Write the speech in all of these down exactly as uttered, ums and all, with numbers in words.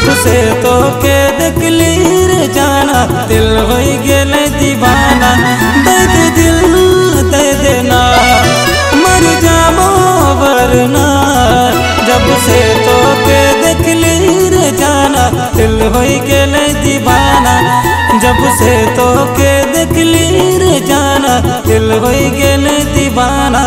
जब से तो के देखली रे जाना दिल हो गेल दीवाना। दे दे दिल दे देना मर जाबो वरना। जब से तो के देखली रे जाना दिल हो गेल दीवाना। जब से तो के देखली रे जाना दिल हो गेल दीवाना।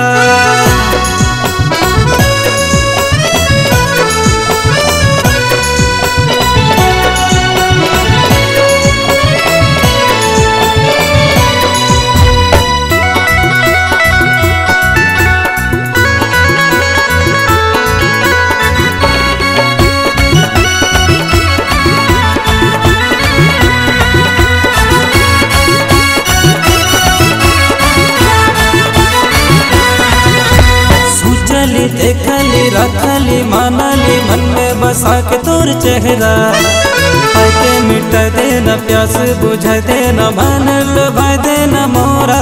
देखली रखली मानली मन में बसा के तोर चेहरा। आके मिटा देना प्यास बुझा देना मन लुभा देना मोरा।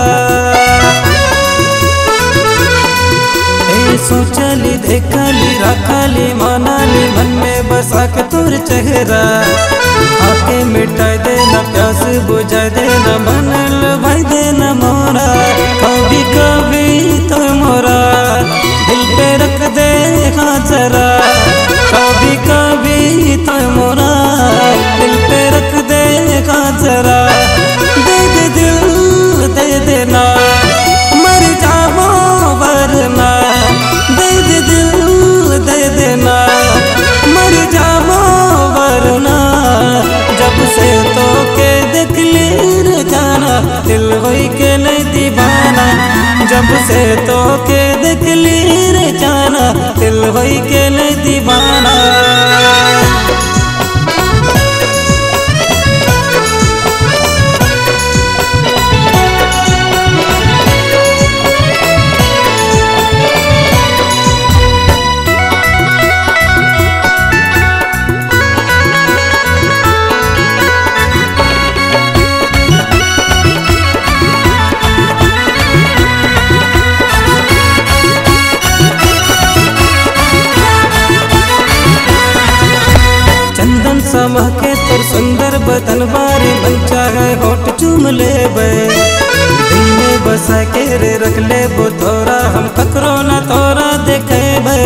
ए सोचली देखली रखली मानली मन में बसा के तोर चेहरा। आके मिटा देना प्यास बुझा देना मन लुभा देना मोरा। कभी कभी तो मोरा दिल पे रख दे जरा। कभी कभी तो मोरा दिल पे रख दे जरा। दे दे दिल दे देना मर जाबो वरना। दे दे दिल दे देना मर जाबो वरना। जब से तो के देखली रे जाना दिल हो गेल दीवाना। जब से तो के देखली रे जाना दिल हो गेल दीवाना। समके तोर सुंदर बदन बारे मन चाहे होठ चूम लेबे। दिल में बसा के रे रख लेबो तोरा हम ककरो ना तोरा देखेबे।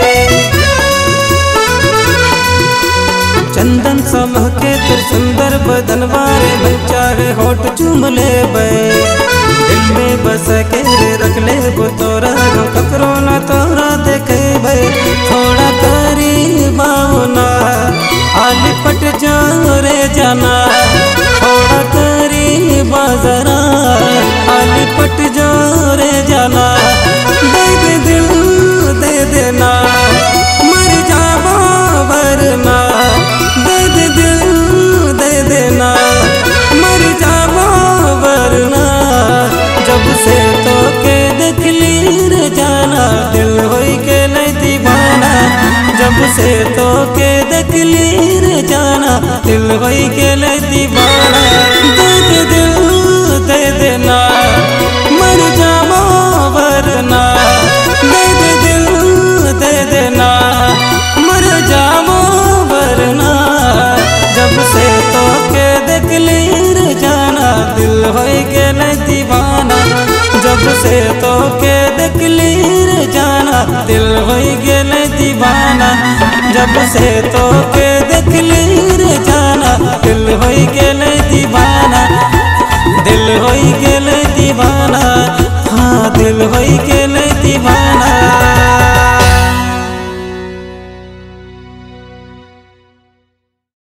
चंदन समके तोर सुंदर बदन बारे मन चाहे होठ चूम लेबे। दिल में बसा के रे रख लेबो तोरा हम ककरो ना तोरा देखेबे। थोड़ा करीब आओ ना आली पट जाओ रे जाना। थोड़ा करीब जरा आली पट जाओ रे जाना। दे दे दिल दे देना मर जाबो वरना। दे दे दिल दे देना मर जाबो वरना। जब से तो के देखली रे जाना दिल हो गेल दीवाना। जब से तो के देखली रे जाना दिल हो गेल दीवाना। दे दे दिल दे देना मर जाबो वरना। दे दे दिल दे देना मर जाबो वरना। जब से तो के देखली रे जाना दिल हो गेल दीवाना। जब से तो के देखली रे जाना दिल हो गेल दीवाना। जब से तो के देखली रे